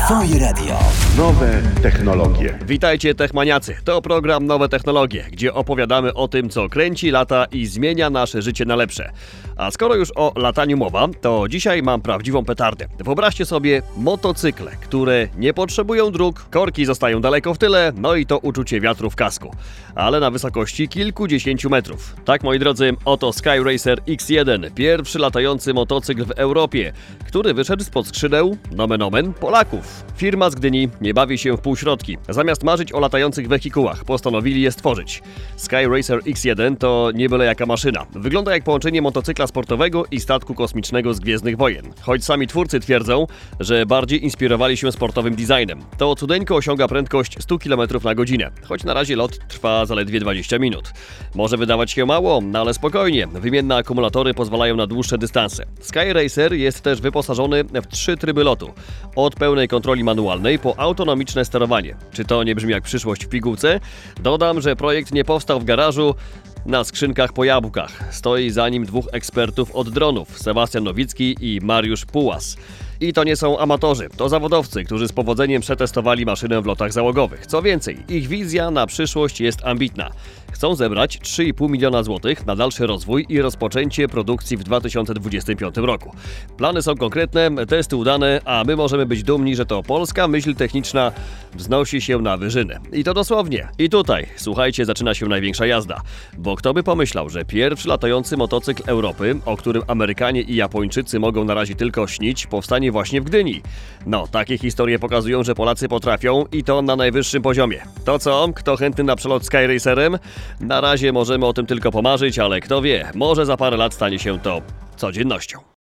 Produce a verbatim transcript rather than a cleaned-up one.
Twoje radio. Nowe technologie. Witajcie techmaniacy, to program Nowe Technologie, gdzie opowiadamy o tym, co kręci, lata i zmienia nasze życie na lepsze. A skoro już o lataniu mowa, to dzisiaj mam prawdziwą petardę. Wyobraźcie sobie motocykle, które nie potrzebują dróg, korki zostają daleko w tyle, no i to uczucie wiatru w kasku, ale na wysokości kilkudziesięciu metrów. Tak, moi drodzy, oto Skyracer X jeden, pierwszy latający motocykl w Europie, który wyszedł spod skrzydeł, nomen omen, Polaków. Firma z Gdyni nie bawi się w półśrodki. Zamiast marzyć o latających wehikułach, postanowili je stworzyć. Skyracer X jeden to nie byle jaka maszyna. Wygląda jak połączenie motocykla sportowego i statku kosmicznego z Gwiezdnych Wojen. Choć sami twórcy twierdzą, że bardziej inspirowali się sportowym designem. To cudeńko osiąga prędkość sto kilometrów na godzinę, choć na razie lot trwa zaledwie dwadzieścia minut. Może wydawać się mało, no ale spokojnie. Wymienne akumulatory pozwalają na dłuższe dystanse. Skyracer jest też wyposażony w trzy tryby lotu. Od pełnej kontroli manualnej po autonomiczne sterowanie. Czy to nie brzmi jak przyszłość w pigułce? Dodam, że projekt nie powstał w garażu na skrzynkach po jabłkach. Stoi za nim dwóch ekspertów od dronów, Sebastian Nowicki i Mariusz Pułas. I to nie są amatorzy, to zawodowcy, którzy z powodzeniem przetestowali maszynę w lotach załogowych. Co więcej, ich wizja na przyszłość jest ambitna. Chcą zebrać trzy i pół miliona złotych na dalszy rozwój i rozpoczęcie produkcji w dwa tysiące dwudziestym piątym roku. Plany są konkretne, testy udane, a my możemy być dumni, że to polska myśl techniczna wznosi się na wyżyny. I to dosłownie. I tutaj, słuchajcie, zaczyna się największa jazda. Bo kto by pomyślał, że pierwszy latający motocykl Europy, o którym Amerykanie i Japończycy mogą na razie tylko śnić, powstanie właśnie w Gdyni. No, takie historie pokazują, że Polacy potrafią i to na najwyższym poziomie. To co? Kto chętny na przelot Skyracerem? Na razie możemy o tym tylko pomarzyć, ale kto wie, może za parę lat stanie się to codziennością.